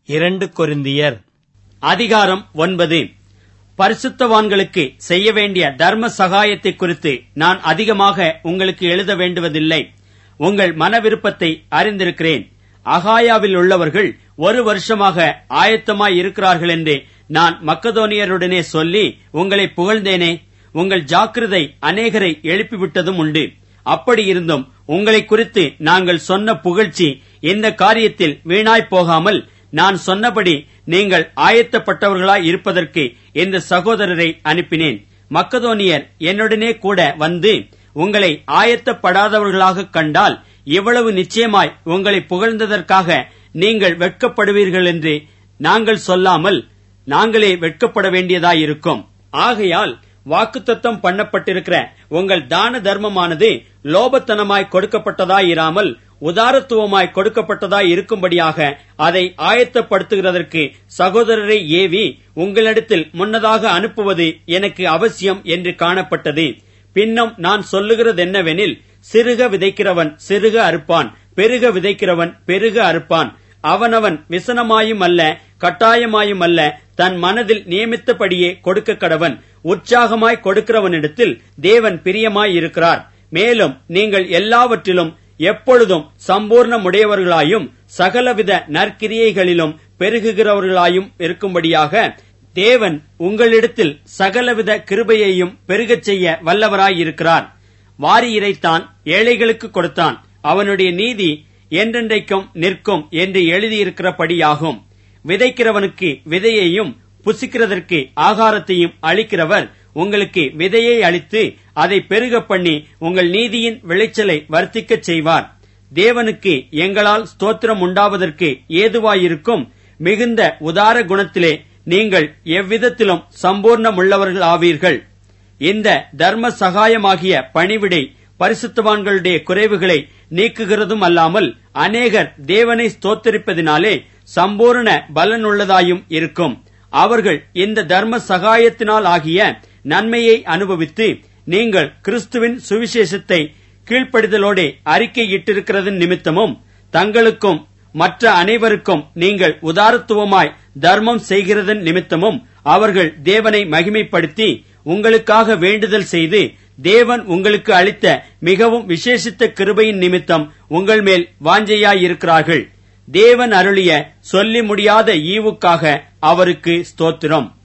2 கொரிந்தியர் அதிகாரம் 9. பரிசுத்தவான்களுக்கு செய்ய வேண்டிய தர்ம சகாயத்தை குறித்து நான் அதிகமாக உங்களுக்கு எழுத வேண்டுவதில்லை. உங்கள் மன விருப்பத்தை அறிந்திருக்கிறேன். அகாயாவில் உள்ளவர்கள் 1 வருஷமாக ஆயத்தமாய் இருக்கிறார்கள் என்று நான் மக்கதோனியருடனே சொல்லி உங்களை புகழ்ந்தேனே. உங்கள் ஜாக்கிரதை அநேகரை எழுப்பிவிட்டதும் உண்டு. அப்படியிருந்தும் உங்களை குறித்து நாங்கள் சொன்ன புகழ்ச்சி இந்த காரியத்தில் வீணாய்ப் போகாமல், நான் சொன்னபடி நீங்கள் ஆயத்தப்பட்டவர்களாய் இருப்பதற்கு இந்த சகோதரரை அனுப்பினேன். மக்கதோனியர் என்னுடனே கூட வந்து உங்களை ஆயத்தப்படாதவர்களாக கண்டால் இவ்வளவு நிச்சயமாய் உங்களை புகழ்ந்ததற்காக நீங்கள் வெட்கப்படுவீர்கள் என்று நாங்கள் சொல்லாமல் நாங்களே வெட்கப்பட வேண்டியதாயிருக்கும். ஆகையால் வாக்குத்தத்தம் பண்ணப்பட்டிருக்கிற உங்கள் தான தர்மமானது லோபத்தனமாய் கொடுக்கப்பட்டதாயிராமல் உதாரத்துவமாய் கொடுக்கப்பட்டதாய் இருக்கும்படியாக அதை ஆயத்தப்படுத்துகிறதற்கு சகோதரரை ஏவி உங்களிடத்தில் முன்னதாக அனுப்புவது எனக்கு அவசியம் என்று காணப்பட்டது. பின்னும் நான் சொல்லுகிறதென்னவெனில், சிறுக விதைக்கிறவன் சிறுக அறுப்பான், பெருக விதைக்கிறவன் பெருக அறுப்பான். அவனவன் விசனமாயும் அல்ல கட்டாயமாயும் அல்ல, தன் மனதில் நியமித்தபடியே கொடுக்க கடவன். உற்சாகமாய் கொடுக்கிறவனிடத்தில் தேவன் பிரியமாயிருக்கிறார். மேலும் நீங்கள் எல்லாவற்றிலும் எப்பொழுதும் சம்பூர்ணமுடையவர்களாயும் சகலவித நற்கிரியைகளிலும் பெருகுகிறவர்களாயும் இருக்கும்படியாக தேவன் உங்களிடத்தில் சகலவித கிருபையையும் பெருகச் செய்ய வல்லவராயிருக்கிறார். வாரி இறைத்தான், ஏழைகளுக்கு கொடுத்தான், அவனுடைய நீதி என்றென்றைக்கும் நிற்கும் என்று எழுதியிருக்கிறபடியாகும். விதைக்கிறவனுக்கு விதையையும் புசிக்கிறதற்கு ஆகாரத்தையும் அளிக்கிறவர் உங்களுக்கு விதையை அளித்து அதை பெருக பண்ணி உங்கள் நீதியின் விளைச்சலை வர்த்திக்கச் செய்வார். தேவனுக்கு எங்களால் ஸ்தோத்திரம் உண்டாவதற்கு ஏதுவாயிருக்கும் மிகுந்த உதார குணத்திலே நீங்கள் எவ்விதத்திலும் சம்பூர்ணமுள்ளவர்கள் ஆவீர்கள். இந்த தர்ம சகாயமாகிய பணிவிடை பரிசுத்தவான்களுடைய குறைவுகளை நீக்குகிறதும் அல்லாமல் அநேகர் தேவனை ஸ்தோத்தரிப்பதினாலே சம்பூர்ண பலனுள்ளதாயும் இருக்கும். அவர்கள் இந்த தர்ம சகாயத்தினால் ஆகிய நன்மையை அனுபவித்து நீங்கள் கிறிஸ்துவின் சுவிசேஷத்தை கீழ்ப்படிதலோடு அறிக்கையிட்டிருக்கிறதன் நிமித்தமும் தங்களுக்கும் மற்ற அனைவருக்கும் நீங்கள் உதாரத்துவமாய் தர்மம் செய்கிறதன் நிமித்தமும் அவர்கள் தேவனை மகிமைப்படுத்தி உங்களுக்காக வேண்டுதல் செய்து தேவன் உங்களுக்கு அளித்த மிகவும் விசேஷித்த கிருபையின் நிமித்தம் உங்கள் மேல் வாஞ்சையாயிருக்கிறார்கள். தேவன் அருளிய சொல்லி முடியாத ஈவுக்காக அவருக்கு ஸ்தோத்திரம்.